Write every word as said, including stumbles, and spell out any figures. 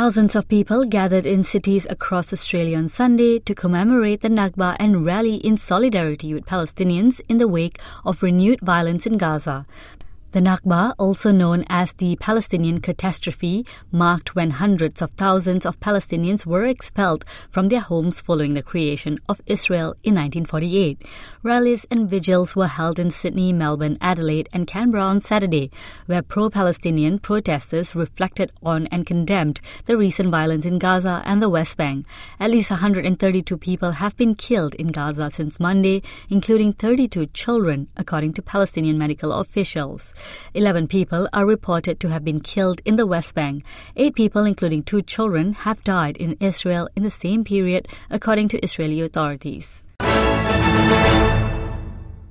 Thousands of people gathered in cities across Australia on Sunday to commemorate the Nakba and rally in solidarity with Palestinians in the wake of renewed violence in Gaza. The Nakba, also known as the Palestinian catastrophe, marked when hundreds of thousands of Palestinians were expelled from their homes following the creation of Israel in nineteen forty-eight. Rallies and vigils were held in Sydney, Melbourne, Adelaide and Canberra on Saturday, where pro-Palestinian protesters reflected on and condemned the recent violence in Gaza and the West Bank. At least one hundred thirty-two people have been killed in Gaza since Monday, including thirty-two children, according to Palestinian medical officials. Eleven people are reported to have been killed in the West Bank. Eight people, including two children, have died in Israel in the same period, according to Israeli authorities.